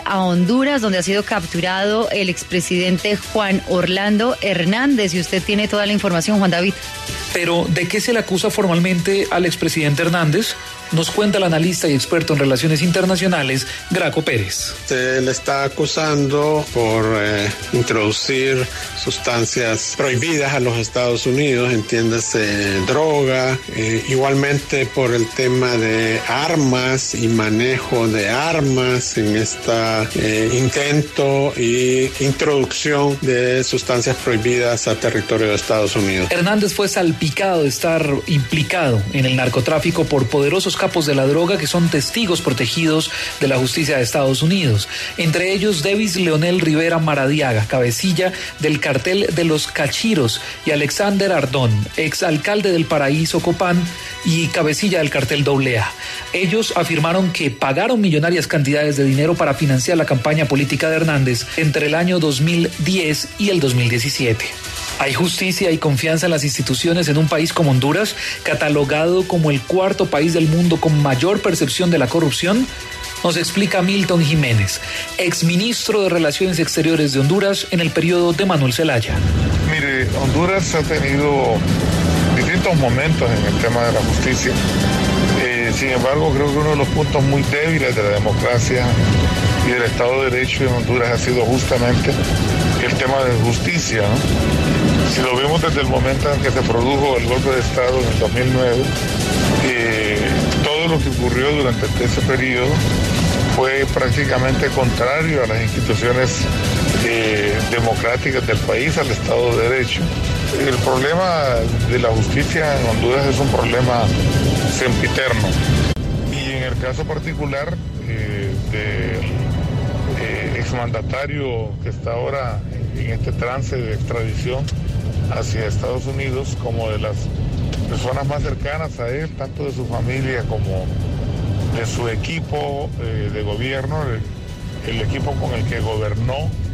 a Honduras, donde ha sido capturado el expresidente Juan Orlando Hernández. Y usted tiene toda la información, Juan David. Pero, ¿de qué se le acusa formalmente al expresidente Hernández? Nos cuenta el analista y experto en relaciones internacionales, Graco Pérez. Se le está acusando por introducir sustancias prohibidas a los Estados Unidos, entiéndase droga, igualmente por el tema de armas y manejo de armas en este intento y introducción de sustancias prohibidas a territorio de Estados Unidos. Hernández fue salpicado de estar implicado en el narcotráfico por poderosos capos de la droga que son testigos protegidos de la justicia de Estados Unidos, entre ellos Davis Leonel Rivera Maradiaga, cabecilla del cartel de los Cachiros, y Alexander Ardón, exalcalde del Paraíso Copán y cabecilla del cartel AA. Ellos afirmaron que pagaron millonarias cantidades de dinero para financiar la campaña política de Hernández entre el año 2010 y el 2017. ¿Hay justicia y confianza en las instituciones en un país como Honduras, catalogado como el cuarto país del mundo con mayor percepción de la corrupción? Nos explica Milton Jiménez, exministro de Relaciones Exteriores de Honduras en el periodo de Manuel Zelaya. Mire, Honduras ha tenido distintos momentos en el tema de la justicia. Sin embargo, creo que uno de los puntos muy débiles de la democracia y del Estado de Derecho en Honduras ha sido justamente el tema de justicia, ¿no? Si lo vemos desde el momento en que se produjo el golpe de Estado en el 2009, todo lo que ocurrió durante ese periodo fue prácticamente contrario a las instituciones democráticas del país, al Estado de Derecho. El problema de la justicia en Honduras es un problema sempiterno. Y en el caso particular del exmandatario que está ahora en este trance de extradición hacia Estados Unidos, como de las personas más cercanas a él, tanto de su familia como de su equipo de gobierno, el equipo con el que gobernó